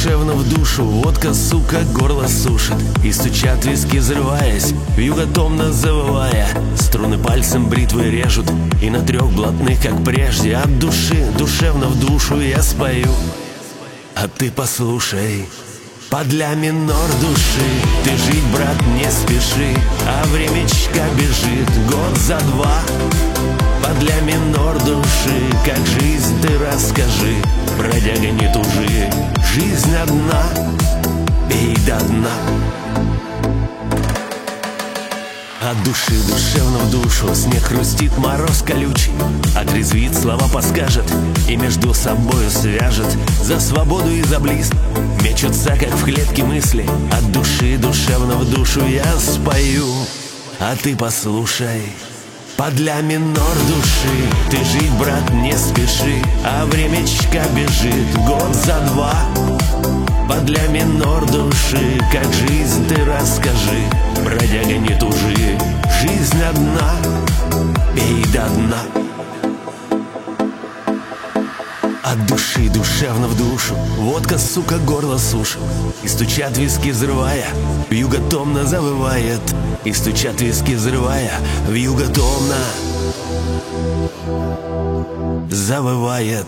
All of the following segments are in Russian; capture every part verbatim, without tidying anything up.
душевно в душу, водка, сука, горло сушит. И стучат виски, взрываясь, вьюга томно завывая. Струны пальцем бритвы режут, и на трех блатных, как прежде. От души, душевно в душу я спою. А ты послушай, под ля минор души. Ты жить, брат, не спеши, а времечко бежит год за два. Под ля минор души, как жизнь ты расскажи. Бродяга, не тужи, жизнь одна, пей до дна. От души душевно в душу снег хрустит, мороз колючий. Отрезвит, слова подскажет и между собою свяжет. За свободу и за близ мечутся, как в клетке мысли. От души душевно в душу я спою. А ты послушай, под ля минор души. Ты жить, брат, не спеши, а времечко бежит год за два. Под ля минор души, как жизнь ты расскажи. Бродяга, не тужи, жизнь одна, пей до дна. От души душевно в душу, водка, сука, горло сушит. И стучат виски, взрывая, вьюга томно завывает. И стучат виски, взрывая, вьюга томно завывает.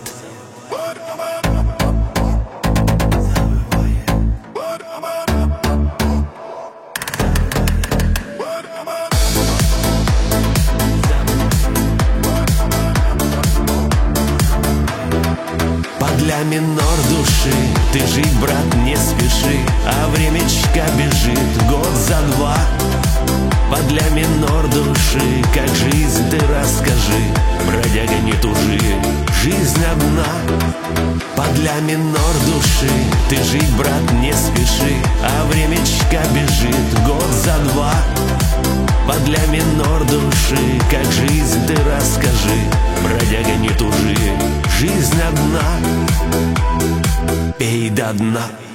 Под ля минор души, ты жить, брат, не спеши, а времечко бежит год за два. Под ля минор души, как жизнь ты расскажи. Бродяга, не тужи, жизнь одна. Под ля минор души, ты жить, брат, не спеши, а времечко бежит год за два. Под ля минор души, как жизнь ты расскажи. Бродяга, не тужи, жизнь одна, пей до дна.